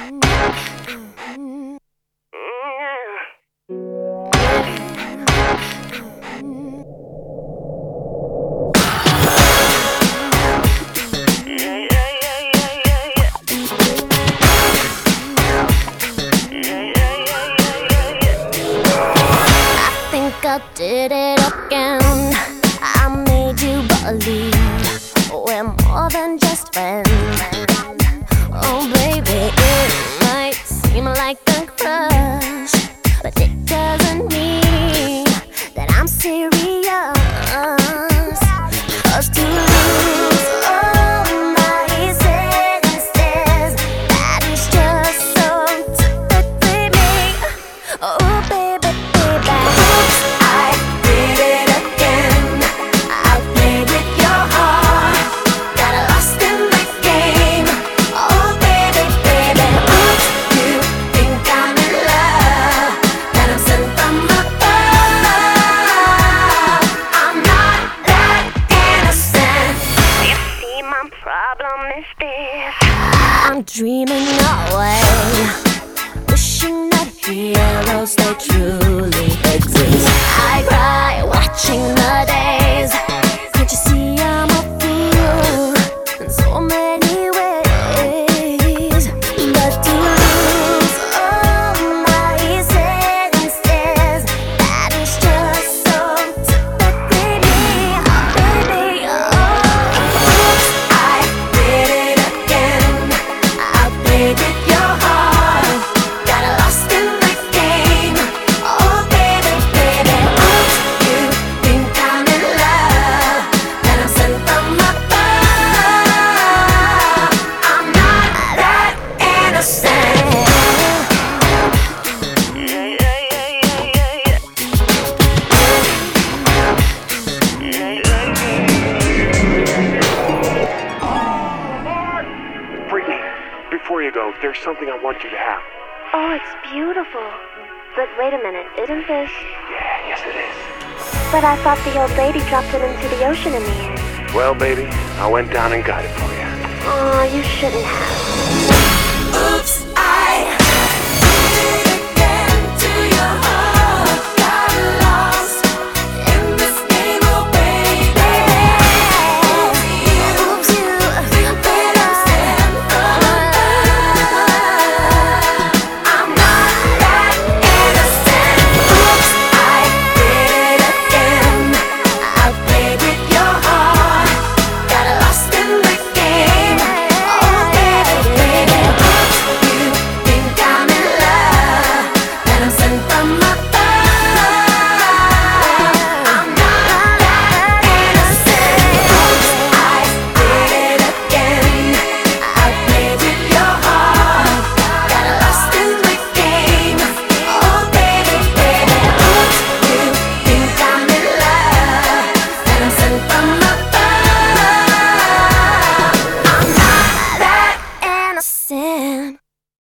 I did it again. I made you believe we're more than just friends. Oh baby, it might seem like a crush, but it doesn't mean that I'm serious. 'Cause to lose all my senses, that is just so typically me. Oh baby, baby, oops, I did it again. I played with your heart, got lost in the game. Oh baby, baby, oops, you think I'm in love, that I'm sent from above. I'm not that innocent. You see, my problem is this: I'm dreaming away, wishing that heroes they truly exist. I cry watching the days. Can't you see I'm a fool in so many ways? But to lose all my senses, that is just so typically me. Oh baby, oh, oops, I did it again. I played with your heart, got lost in the game. Oh baby, baby, oops, you think I'm in love, that I'm sent from above. I'm not that innocent. Brittany, before you go, there's something I want you to have. Oh, it's beautiful. But wait a minute, isn't this? Yeah, yes it is. But I thought the old lady dropped it into the ocean in the end. Well, baby, I went down and got it for you. Oh, you shouldn't have.